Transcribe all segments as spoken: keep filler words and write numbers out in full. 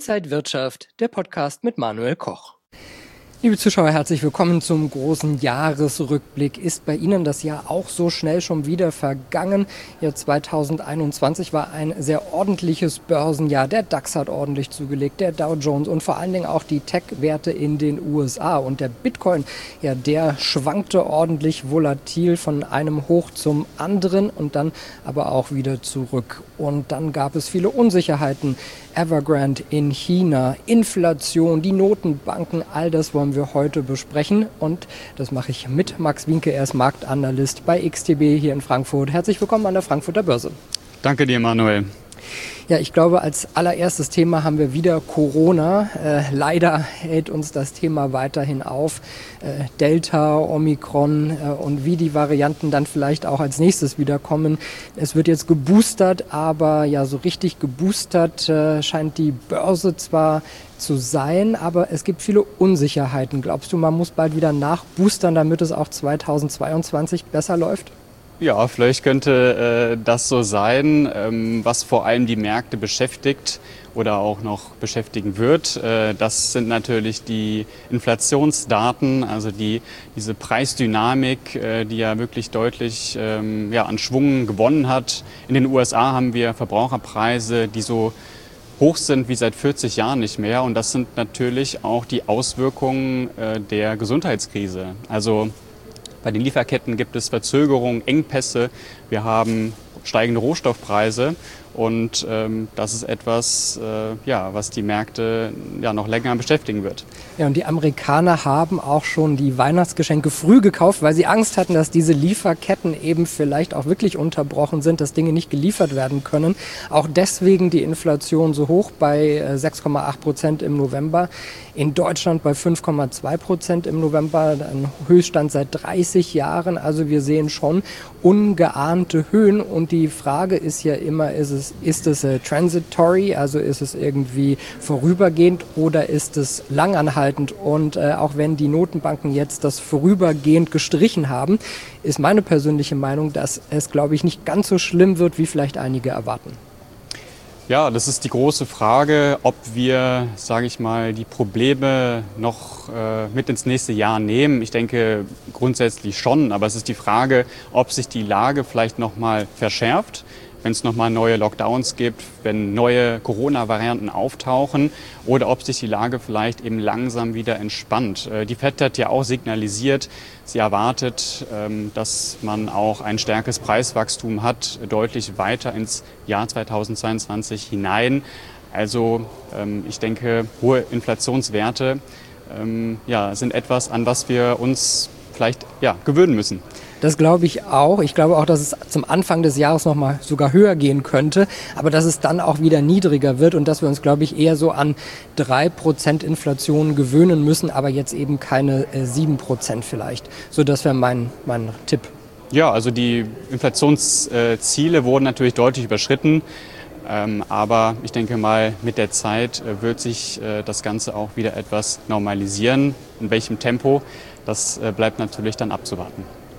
Inside Wirtschaft, der Podcast mit Manuel Koch. Liebe Zuschauer, herzlich willkommen zum großen Jahresrückblick. Ist bei Ihnen das Jahr auch so schnell schon wieder vergangen? Ja, zweitausendeinundzwanzig war ein sehr ordentliches Börsenjahr. Der DAX hat ordentlich zugelegt, der Dow Jones und vor allen Dingen auch die Tech-Werte in den U S A. Und der Bitcoin, ja, der schwankte ordentlich volatil von einem Hoch zum anderen und dann aber auch wieder zurück. Und dann gab es viele Unsicherheiten. Evergrande in China, Inflation, die Notenbanken, all das wollen wir heute besprechen. Und das mache ich mit Max Wienke, er ist Marktanalyst bei X T B hier in Frankfurt. Herzlich willkommen an der Frankfurter Börse. Danke dir, Manuel. Ja, ich glaube, als allererstes Thema haben wir wieder Corona. Äh, leider hält uns das Thema weiterhin auf. Äh, Delta, Omikron äh, und wie die Varianten dann vielleicht auch als nächstes wiederkommen. Es wird jetzt geboostert, aber ja, so richtig geboostert äh, scheint die Börse zwar zu sein, aber es gibt viele Unsicherheiten. Glaubst du, man muss bald wieder nachboostern, damit es auch zweitausendzweiundzwanzig besser läuft? Ja, vielleicht könnte äh, das so sein, ähm, was vor allem die Märkte beschäftigt oder auch noch beschäftigen wird. Äh, das sind natürlich die Inflationsdaten, also die, diese Preisdynamik, äh, die ja wirklich deutlich ähm, ja, an Schwung gewonnen hat. In den U S A haben wir Verbraucherpreise, die so hoch sind wie seit vierzig Jahren nicht mehr. Und das sind natürlich auch die Auswirkungen äh, der Gesundheitskrise. Also bei den Lieferketten gibt es Verzögerungen, Engpässe. Wir haben steigende Rohstoffpreise und ähm, das ist etwas, äh, ja, was die Märkte ja, noch länger beschäftigen wird. Ja, und die Amerikaner haben auch schon die Weihnachtsgeschenke früh gekauft, weil sie Angst hatten, dass diese Lieferketten eben vielleicht auch wirklich unterbrochen sind, dass Dinge nicht geliefert werden können. Auch deswegen die Inflation so hoch bei äh, sechs Komma acht Prozent im November. In Deutschland bei fünf Komma zwei Prozent im November, ein Höchststand seit dreißig Jahren. Also wir sehen schon ungeahnte Höhen. Und die Frage ist ja immer, ist es, ist es äh, transitory, also ist es irgendwie vorübergehend oder ist es langanhaltend? Und äh, auch wenn die Notenbanken jetzt das vorübergehend gestrichen haben, ist meine persönliche Meinung, dass es, glaube ich, nicht ganz so schlimm wird, wie vielleicht einige erwarten. Ja, das ist die große Frage, ob wir, sage ich mal, die Probleme noch äh, mit ins nächste Jahr nehmen. Ich denke grundsätzlich schon, aber es ist die Frage, ob sich die Lage vielleicht noch mal verschärft, wenn es nochmal neue Lockdowns gibt, wenn neue Corona-Varianten auftauchen oder ob sich die Lage vielleicht eben langsam wieder entspannt. Die Fed hat ja auch signalisiert, sie erwartet, dass man auch ein stärkeres Preiswachstum hat, deutlich weiter ins Jahr zweitausendzweiundzwanzig hinein. Also ich denke, hohe Inflationswerte ja, sind etwas, an was wir uns vielleicht ja, gewöhnen müssen. Das glaube ich auch. Ich glaube auch, dass es zum Anfang des Jahres noch mal sogar höher gehen könnte, aber dass es dann auch wieder niedriger wird und dass wir uns, glaube ich, eher so an drei Prozent Inflation gewöhnen müssen, aber jetzt eben keine äh, sieben Prozent vielleicht. So, das wäre mein, mein Tipp. Ja, also die Inflationsziele wurden natürlich deutlich überschritten. Ähm, aber ich denke mal, mit der Zeit äh, wird sich äh, das Ganze auch wieder etwas normalisieren. In welchem Tempo, das äh, bleibt natürlich dann abzuwarten.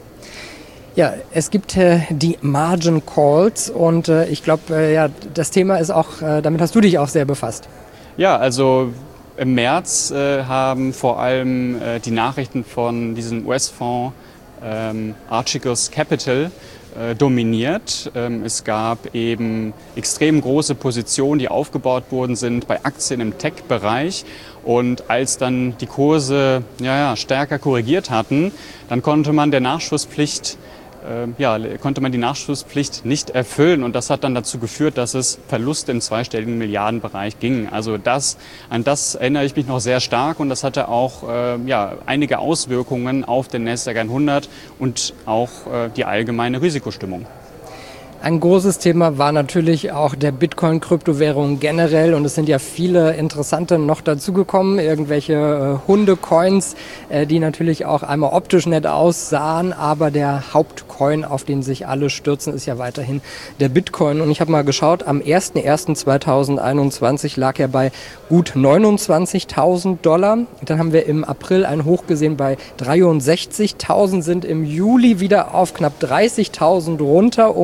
Ja, es gibt äh, die Margin Calls und äh, ich glaube, äh, ja, das Thema ist auch, äh, damit hast du dich auch sehr befasst. Ja, also im März äh, haben vor allem äh, die Nachrichten von diesem U S-Fonds ähm, Archegos Capital äh, dominiert. Ähm, es gab eben extrem große Positionen, die aufgebaut worden sind bei Aktien im Tech-Bereich. Und als dann die Kurse ja, ja, stärker korrigiert hatten, dann konnte man der Nachschusspflicht Ja, konnte man die Nachschusspflicht nicht erfüllen und das hat dann dazu geführt, dass es Verluste im zweistelligen Milliardenbereich ging. Also das, an das erinnere ich mich noch sehr stark und das hatte auch äh, ja, einige Auswirkungen auf den Nasdaq hundert und auch äh, die allgemeine Risikostimmung. Ein großes Thema war natürlich auch der Bitcoin-Kryptowährung generell und es sind ja viele interessante noch dazugekommen, irgendwelche äh, Hunde-Coins, äh, die natürlich auch einmal optisch nett aussahen, aber der Hauptcoin, auf den sich alle stürzen, ist ja weiterhin der Bitcoin. Und ich habe mal geschaut, am erster erster zweitausendeinundzwanzig lag er bei gut neunundzwanzigtausend Dollar. Dann haben wir im April ein Hoch gesehen bei dreiundsechzigtausend, sind im Juli wieder auf knapp dreißigtausend runter, um dann im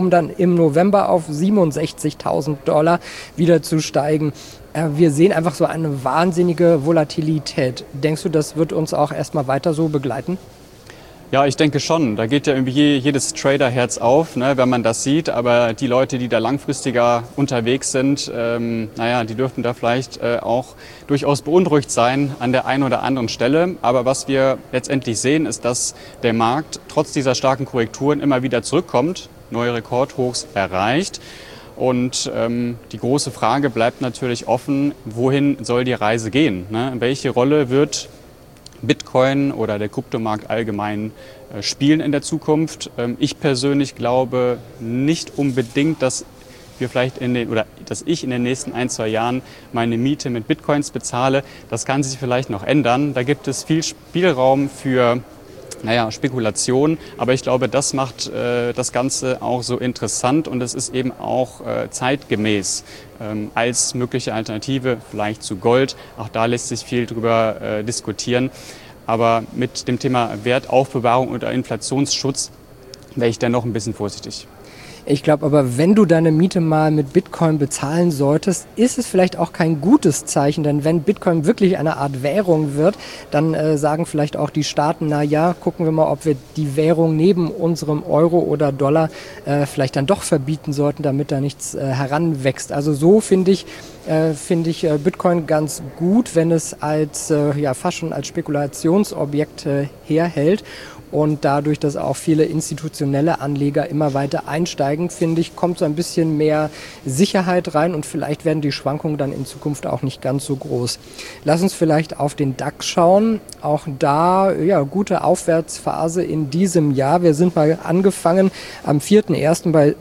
im November auf siebenundsechzigtausend Dollar wieder zu steigen. Wir sehen einfach so eine wahnsinnige Volatilität. Denkst du, das wird uns auch erstmal weiter so begleiten? Ja, ich denke schon. Da geht ja irgendwie jedes Traderherz auf, ne, wenn man das sieht. Aber die Leute, die da langfristiger unterwegs sind, ähm, naja, die dürften da vielleicht äh, auch durchaus beunruhigt sein an der einen oder anderen Stelle. Aber was wir letztendlich sehen, ist, dass der Markt trotz dieser starken Korrekturen immer wieder zurückkommt, neue Rekordhochs erreicht. Und ähm, die große Frage bleibt natürlich offen, wohin soll die Reise gehen? Ne? Welche Rolle wird Bitcoin oder der Kryptomarkt allgemein äh, spielen in der Zukunft? Ähm, ich persönlich glaube nicht unbedingt, dass wir vielleicht in den oder dass ich in den nächsten ein, zwei Jahren meine Miete mit Bitcoins bezahle. Das kann sich vielleicht noch ändern. Da gibt es viel Spielraum für Naja, Spekulation, aber ich glaube, das macht äh, das Ganze auch so interessant und es ist eben auch äh, zeitgemäß ähm, als mögliche Alternative vielleicht zu Gold. Auch da lässt sich viel drüber äh, diskutieren, aber mit dem Thema Wertaufbewahrung oder Inflationsschutz wäre ich dann noch ein bisschen vorsichtig. Ich glaube aber, wenn du deine Miete mal mit Bitcoin bezahlen solltest, ist es vielleicht auch kein gutes Zeichen. Denn wenn Bitcoin wirklich eine Art Währung wird, dann äh, sagen vielleicht auch die Staaten, na ja, gucken wir mal, ob wir die Währung neben unserem Euro oder Dollar äh, vielleicht dann doch verbieten sollten, damit da nichts äh, heranwächst. Also so finde ich, äh, finde ich äh, Bitcoin ganz gut, wenn es als, äh, ja, fast schon als Spekulationsobjekt äh, herhält. Und dadurch, dass auch viele institutionelle Anleger immer weiter einsteigen, finde ich, kommt so ein bisschen mehr Sicherheit rein und vielleicht werden die Schwankungen dann in Zukunft auch nicht ganz so groß. Lass uns vielleicht auf den DAX schauen. Auch da, ja, gute Aufwärtsphase in diesem Jahr. Wir sind mal angefangen am vierten ersten bei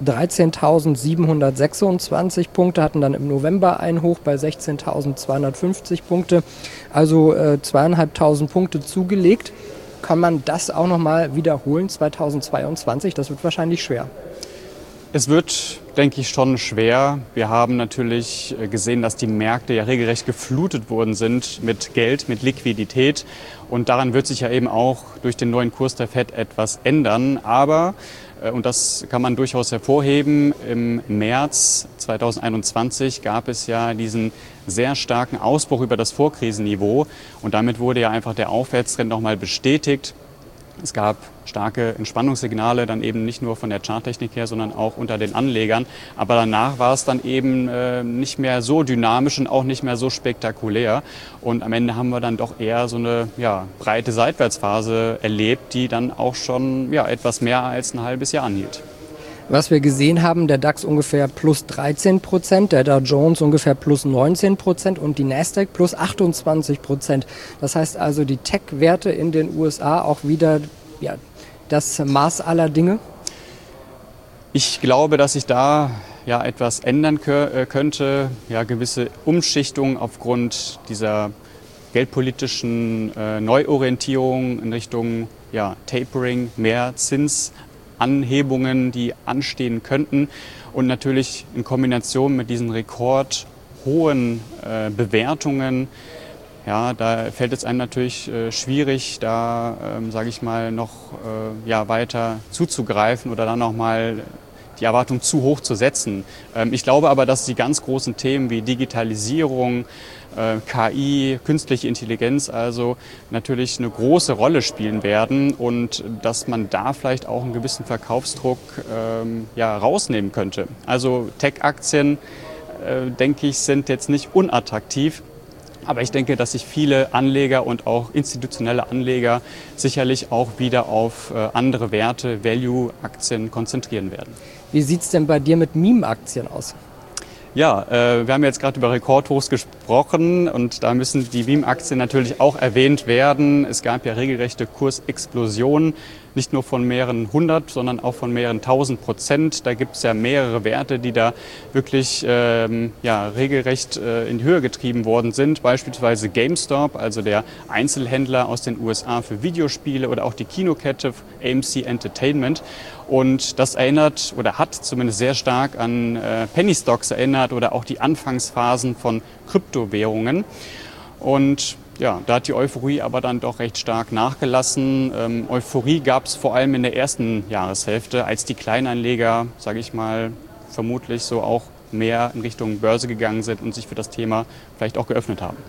dreizehntausendsiebenhundertsechsundzwanzig Punkte, hatten dann im November ein Hoch bei sechzehntausendzweihundertfünfzig Punkte, also äh, zweieinhalbtausend Punkte zugelegt. Kann man das auch nochmal wiederholen zweitausendzweiundzwanzig? Das wird wahrscheinlich schwer. Es wird, denke ich, schon schwer. Wir haben natürlich gesehen, dass die Märkte ja regelrecht geflutet worden sind mit Geld, mit Liquidität. Und daran wird sich ja eben auch durch den neuen Kurs der Fed etwas ändern. Aber, und das kann man durchaus hervorheben, im März zweitausendeinundzwanzig gab es ja diesen sehr starken Ausbruch über das Vorkrisenniveau. Und damit wurde ja einfach der Aufwärtstrend nochmal bestätigt. Es gab starke Entspannungssignale, dann eben nicht nur von der Charttechnik her, sondern auch unter den Anlegern. Aber danach war es dann eben äh, nicht mehr so dynamisch und auch nicht mehr so spektakulär. Und am Ende haben wir dann doch eher so eine ja, breite Seitwärtsphase erlebt, die dann auch schon ja, etwas mehr als ein halbes Jahr anhielt. Was wir gesehen haben, der DAX ungefähr plus dreizehn Prozent, der Dow Jones ungefähr plus neunzehn Prozent und die Nasdaq plus achtundzwanzig Prozent. Das heißt also, die Tech-Werte in den U S A auch wieder ja, das Maß aller Dinge? Ich glaube, dass sich da ja etwas ändern kö- könnte, ja, gewisse Umschichtungen aufgrund dieser geldpolitischen äh, Neuorientierung in Richtung ja, Tapering, mehr Zins. Anhebungen, die anstehen könnten und natürlich in Kombination mit diesen rekordhohen äh, Bewertungen, ja, da fällt es einem natürlich äh, schwierig, da, ähm, sage ich mal, noch äh, ja, weiter zuzugreifen oder dann noch mal die Erwartung zu hoch zu setzen. Ähm, ich glaube aber, dass die ganz großen Themen wie Digitalisierung, K I, künstliche Intelligenz also natürlich eine große Rolle spielen werden und dass man da vielleicht auch einen gewissen Verkaufsdruck ähm, ja, rausnehmen könnte. Also Tech-Aktien, äh, denke ich, sind jetzt nicht unattraktiv. Aber ich denke, dass sich viele Anleger und auch institutionelle Anleger sicherlich auch wieder auf äh, andere Werte, Value-Aktien konzentrieren werden. Wie sieht es denn bei dir mit Meme-Aktien aus? Ja, äh, wir haben jetzt gerade über Rekordhochs gesprochen und da müssen die Meme-Aktien natürlich auch erwähnt werden. Es gab ja regelrechte Kursexplosionen, nicht nur von mehreren hundert, sondern auch von mehreren tausend Prozent. Da gibt es ja mehrere Werte, die da wirklich ähm, ja, regelrecht äh, in die Höhe getrieben worden sind. Beispielsweise GameStop, also der Einzelhändler aus den U S A für Videospiele oder auch die Kinokette A M C Entertainment. Und das erinnert oder hat zumindest sehr stark an äh, Penny Stocks erinnert oder auch die Anfangsphasen von Kryptowährungen. Und Ja, da hat die Euphorie aber dann doch recht stark nachgelassen. Ähm, Euphorie gab es vor allem in der ersten Jahreshälfte, als die Kleinanleger, sage ich mal, vermutlich so auch mehr in Richtung Börse gegangen sind und sich für das Thema vielleicht auch geöffnet haben.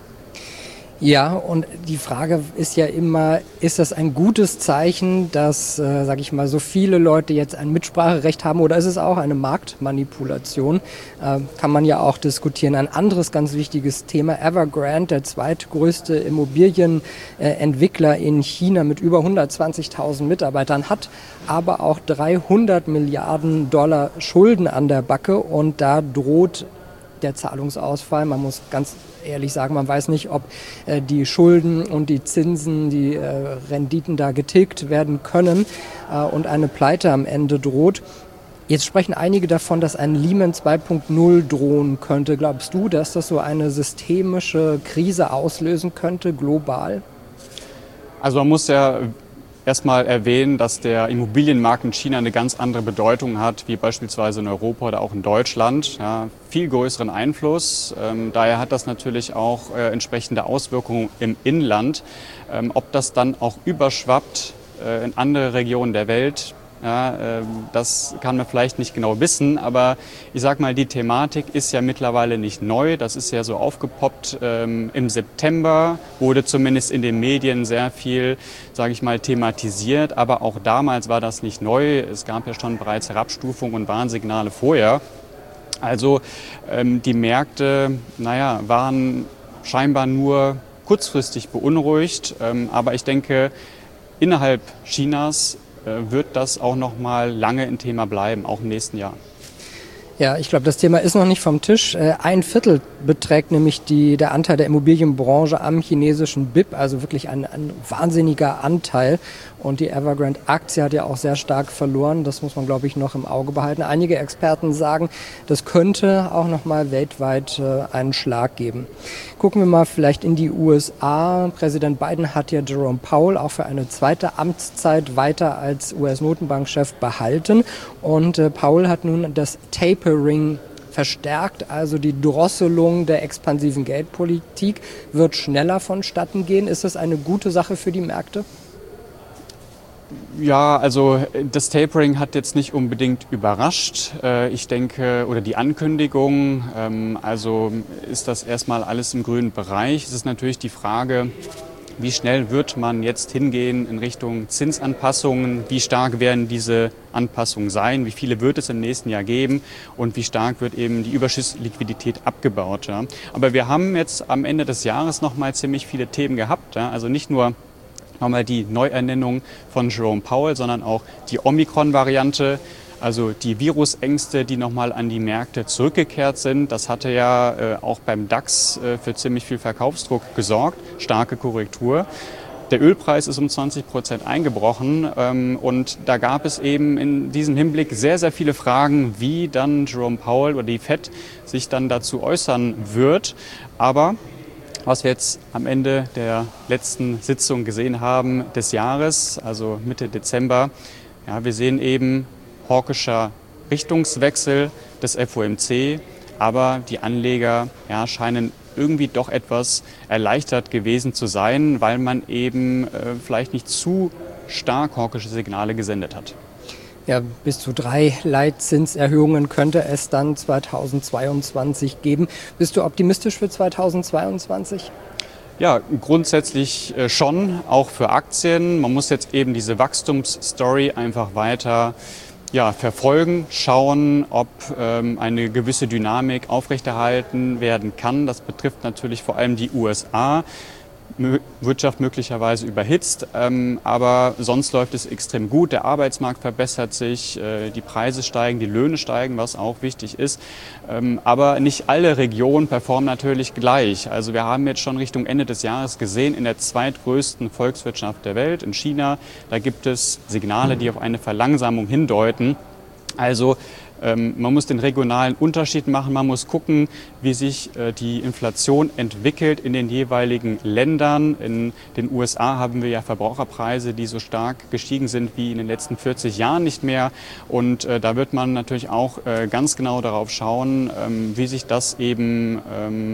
Ja, und die Frage ist ja immer, ist das ein gutes Zeichen, dass, äh, sage ich mal, so viele Leute jetzt ein Mitspracherecht haben, oder ist es auch eine Marktmanipulation? Äh, kann man ja auch diskutieren. Ein anderes ganz wichtiges Thema, Evergrande, der zweitgrößte Immobilienentwickler in China mit über hundertzwanzigtausend Mitarbeitern, hat aber auch dreihundert Milliarden Dollar Schulden an der Backe, und da droht der Zahlungsausfall. Man muss ganz ehrlich sagen, man weiß nicht, ob äh, die Schulden und die Zinsen, die äh, Renditen da getilgt werden können äh, und eine Pleite am Ende droht. Jetzt sprechen einige davon, dass ein Lehman zwei Punkt null drohen könnte. Glaubst du, dass das so eine systemische Krise auslösen könnte, global? Also man muss ja erstmal erwähnen, dass der Immobilienmarkt in China eine ganz andere Bedeutung hat, wie beispielsweise in Europa oder auch in Deutschland. Ja, viel größeren Einfluss. Ähm, daher hat das natürlich auch äh, entsprechende Auswirkungen im Inland. Ähm, ob das dann auch überschwappt äh, in andere Regionen der Welt, ja, äh, das kann man vielleicht nicht genau wissen, aber ich sag mal, die Thematik ist ja mittlerweile nicht neu. Das ist ja so aufgepoppt. Ähm, im September wurde zumindest in den Medien sehr viel, sage ich mal, thematisiert, aber auch damals war das nicht neu. Es gab ja schon bereits Herabstufungen und Warnsignale vorher. Also ähm, die Märkte, naja, waren scheinbar nur kurzfristig beunruhigt, ähm, aber ich denke, innerhalb Chinas wird das auch noch mal lange ein Thema bleiben, auch im nächsten Jahr. Ja, ich glaube, das Thema ist noch nicht vom Tisch. Ein Viertel beträgt nämlich die, der Anteil der Immobilienbranche am chinesischen B I P, also wirklich ein, ein wahnsinniger Anteil. Und die Evergrande-Aktie hat ja auch sehr stark verloren. Das muss man, glaube ich, noch im Auge behalten. Einige Experten sagen, das könnte auch noch mal weltweit äh, einen Schlag geben. Gucken wir mal vielleicht in die U S A. Präsident Biden hat ja Jerome Powell auch für eine zweite Amtszeit weiter als U S-Notenbankchef behalten. Und äh, Powell hat nun das Tapering verstärkt, also die Drosselung der expansiven Geldpolitik wird schneller vonstatten gehen. Ist das eine gute Sache für die Märkte? Ja, also das Tapering hat jetzt nicht unbedingt überrascht. Ich denke, oder die Ankündigung, also ist das erstmal alles im grünen Bereich. Es ist natürlich die Frage, wie schnell wird man jetzt hingehen in Richtung Zinsanpassungen? Wie stark werden diese Anpassungen sein? Wie viele wird es im nächsten Jahr geben? Und wie stark wird eben die Überschussliquidität abgebaut? Ja? Aber wir haben jetzt am Ende des Jahres noch mal ziemlich viele Themen gehabt. Ja? Also nicht nur nochmal die Neuernennung von Jerome Powell, sondern auch die Omikron-Variante, also die Virusängste, die nochmal an die Märkte zurückgekehrt sind. Das hatte ja äh, auch beim DAX äh, für ziemlich viel Verkaufsdruck gesorgt, starke Korrektur. Der Ölpreis ist um zwanzig Prozent eingebrochen ähm, und da gab es eben in diesem Hinblick sehr, sehr viele Fragen, wie dann Jerome Powell oder die Fed sich dann dazu äußern wird. Aber was wir jetzt am Ende der letzten Sitzung gesehen haben des Jahres, also Mitte Dezember, ja, wir sehen eben hawkischer Richtungswechsel des F O M C, aber die Anleger ja, scheinen irgendwie doch etwas erleichtert gewesen zu sein, weil man eben äh, vielleicht nicht zu stark hawkische Signale gesendet hat. Ja, bis zu drei Leitzinserhöhungen könnte es dann zweitausendzweiundzwanzig geben. Bist du optimistisch für zweitausendzweiundzwanzig? Ja, grundsätzlich schon, auch für Aktien. Man muss jetzt eben diese Wachstumsstory einfach weiter ja, verfolgen, schauen, ob ähm, eine gewisse Dynamik aufrechterhalten werden kann. Das betrifft natürlich vor allem die U S A. Wirtschaft möglicherweise überhitzt, ähm, aber sonst läuft es extrem gut. Der Arbeitsmarkt verbessert sich, äh, die Preise steigen, die Löhne steigen, was auch wichtig ist. Ähm, aber nicht alle Regionen performen natürlich gleich. Also wir haben jetzt schon Richtung Ende des Jahres gesehen, in der zweitgrößten Volkswirtschaft der Welt, in China, da gibt es Signale, die auf eine Verlangsamung hindeuten. Also ähm, man muss den regionalen Unterschied machen, man muss gucken, wie sich äh, die Inflation entwickelt in den jeweiligen Ländern. In den U S A haben wir ja Verbraucherpreise, die so stark gestiegen sind wie in den letzten vierzig Jahren nicht mehr. Und äh, da wird man natürlich auch äh, ganz genau darauf schauen, ähm, wie sich das eben ähm,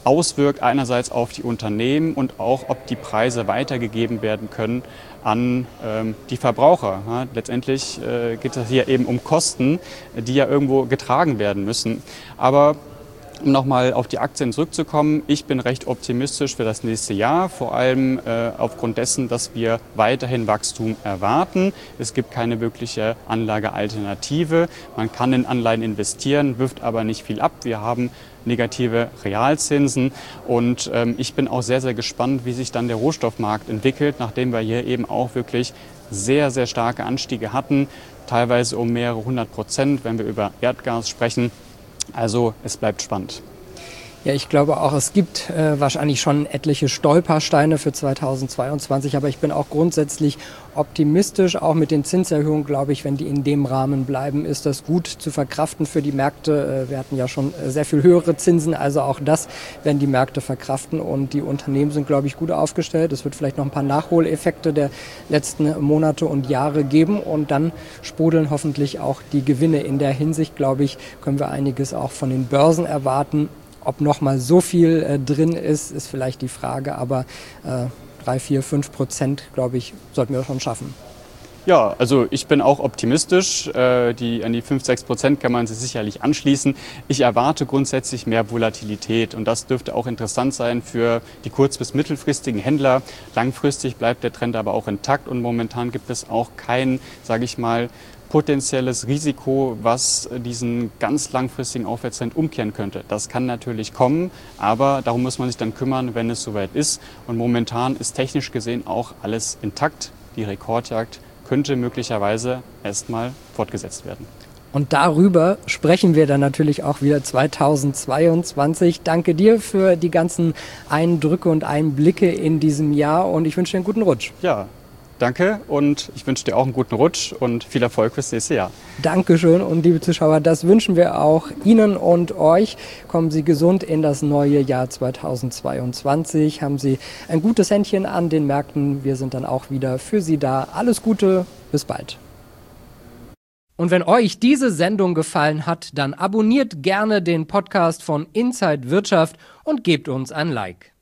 auswirkt, einerseits auf die Unternehmen und auch, ob die Preise weitergegeben werden können an ähm, die Verbraucher. Ja, letztendlich äh, geht es hier eben um Kosten, die ja irgendwo getragen werden müssen. Aber um nochmal auf die Aktien zurückzukommen, ich bin recht optimistisch für das nächste Jahr, vor allem äh, aufgrund dessen, dass wir weiterhin Wachstum erwarten. Es gibt keine wirkliche Anlagealternative. Man kann in Anleihen investieren, wirft aber nicht viel ab. Wir haben negative Realzinsen und ähm, ich bin auch sehr, sehr gespannt, wie sich dann der Rohstoffmarkt entwickelt, nachdem wir hier eben auch wirklich sehr, sehr starke Anstiege hatten, teilweise um mehrere hundert Prozent, wenn wir über Erdgas sprechen. Also es bleibt spannend. Ja, ich glaube auch, es gibt äh, wahrscheinlich schon etliche Stolpersteine für zweitausendzweiundzwanzig, aber ich bin auch grundsätzlich optimistisch. Auch mit den Zinserhöhungen, glaube ich, wenn die in dem Rahmen bleiben, ist das gut zu verkraften für die Märkte. Äh, wir hatten ja schon sehr viel höhere Zinsen, also auch das werden die Märkte verkraften und die Unternehmen sind, glaube ich, gut aufgestellt. Es wird vielleicht noch ein paar Nachholeffekte der letzten Monate und Jahre geben und dann sprudeln hoffentlich auch die Gewinne. In der Hinsicht, glaube ich, können wir einiges auch von den Börsen erwarten. Ob noch mal so viel äh, drin ist, ist vielleicht die Frage, aber äh, drei, vier, fünf Prozent, glaube ich, sollten wir schon schaffen. Ja, also ich bin auch optimistisch. Äh, die, an die fünf, sechs Prozent kann man sich sicherlich anschließen. Ich erwarte grundsätzlich mehr Volatilität und das dürfte auch interessant sein für die kurz- bis mittelfristigen Händler. Langfristig bleibt der Trend aber auch intakt und momentan gibt es auch kein, sage ich mal, potenzielles Risiko, was diesen ganz langfristigen Aufwärtstrend umkehren könnte. Das kann natürlich kommen, aber darum muss man sich dann kümmern, wenn es soweit ist. Und momentan ist technisch gesehen auch alles intakt. Die Rekordjagd könnte möglicherweise erstmal fortgesetzt werden. Und darüber sprechen wir dann natürlich auch wieder zweitausendzweiundzwanzig. Danke dir für die ganzen Eindrücke und Einblicke in diesem Jahr und ich wünsche dir einen guten Rutsch. Ja. Danke und ich wünsche dir auch einen guten Rutsch und viel Erfolg fürs nächste Jahr. Dankeschön und liebe Zuschauer, das wünschen wir auch Ihnen und euch. Kommen Sie gesund in das neue Jahr zweitausendzweiundzwanzig. Haben Sie ein gutes Händchen an den Märkten. Wir sind dann auch wieder für Sie da. Alles Gute, bis bald. Und wenn euch diese Sendung gefallen hat, dann abonniert gerne den Podcast von Inside Wirtschaft und gebt uns ein Like.